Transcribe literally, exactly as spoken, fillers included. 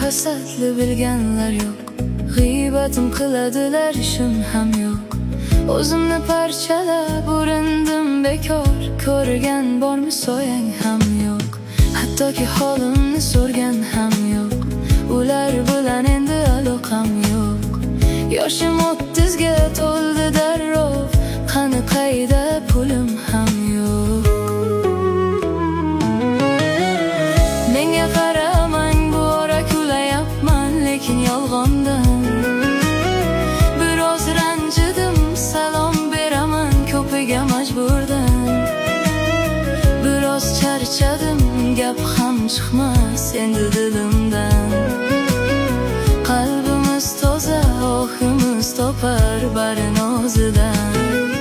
hasadli bilganlar yo'q, g'iybatim qiladilar ishim ham yo'q. O'zimni parchalab urindim bekor, ko'rgan bormi soyang ham yo'q. Hattoki holimni so'rgan ham yo'q, ular bilan endi aloqam yo'q. Yoshim o'ttizga to'ldi darrov, qani qayda pulim ham yo'q. Menga qaramang, bu ora kulayapman, lekin yolg'ondan biroz ranjidim, salom beraman ko'piga majburdan. Biroz charchadim, gap ham chiqmas endi dilimdan. Qalbimiz toza, ohimiz topar barini o'zidan.